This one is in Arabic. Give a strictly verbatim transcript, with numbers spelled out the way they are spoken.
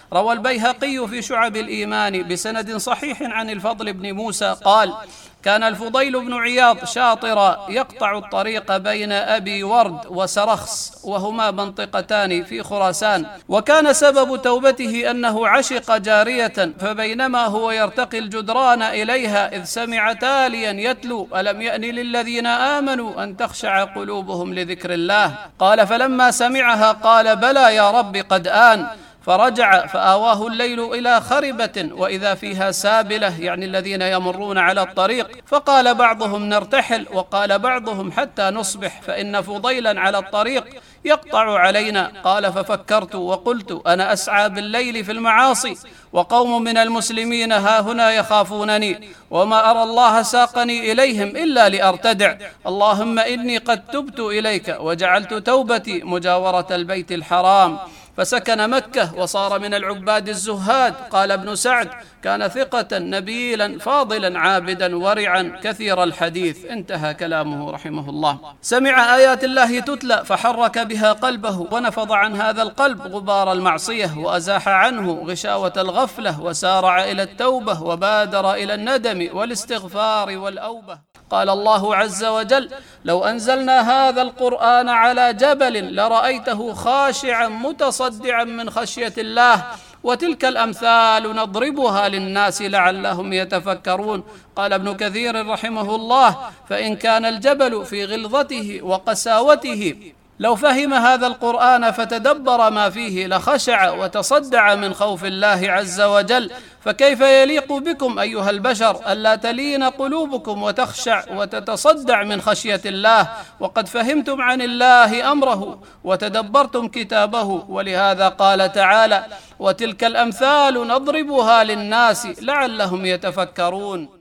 روى البيهقي في شعب الإيمان بسند صحيح عن الفضل بن موسى قال: كان الفضيل بن عياض شاطرا يقطع الطريق بين أبي ورد وسرخس، وهما منطقتان في خراسان، وكان سبب توبته أنه عشق جارية، فبينما هو يرتقي الجدران إليها إذ سمع تاليا يتلو: ألم يأن للذين آمنوا أن تخشع قلوبهم لذكر الله. قال: فلما سمعها قال: بلى يا رب قد آن. فرجع فآواه الليل إلى خربة وإذا فيها سابلة، يعني الذين يمرون على الطريق، فقال بعضهم: نرتحل، وقال بعضهم: حتى نصبح، فإن فضيلا على الطريق يقطع علينا. قال: ففكرت وقلت: أنا أسعى بالليل في المعاصي وقوم من المسلمين ها هنا يخافونني، وما أرى الله ساقني إليهم إلا لأرتدع. اللهم إني قد تبت إليك وجعلت توبتي مجاورة البيت الحرام. فسكن مكة وصار من العباد الزهاد. قال ابن سعد: كان ثقة نبيلا فاضلا عابدا ورعا كثير الحديث. انتهى كلامه رحمه الله. سمع آيات الله تتلى فحرك بها قلبه، ونفض عن هذا القلب غبار المعصية، وأزاح عنه غشاوة الغفلة، وسارع إلى التوبة، وبادر إلى الندم والاستغفار والأوبة. قال الله عز وجل: لو أنزلنا هذا القرآن على جبل لرأيته خاشعا متصدعا من خشية الله، وتلك الأمثال نضربها للناس لعلهم يتفكرون. قال ابن كثير رحمه الله: فإن كان الجبل في غلظته وقساوته لو فهم هذا القرآن فتدبر ما فيه لخشع وتصدع من خوف الله عز وجل، فكيف يليق بكم أيها البشر ألا تلين قلوبكم وتخشع وتتصدع من خشية الله، وقد فهمتم عن الله أمره وتدبرتم كتابه؟ ولهذا قال تعالى: وتلك الأمثال نضربها للناس لعلهم يتفكرون.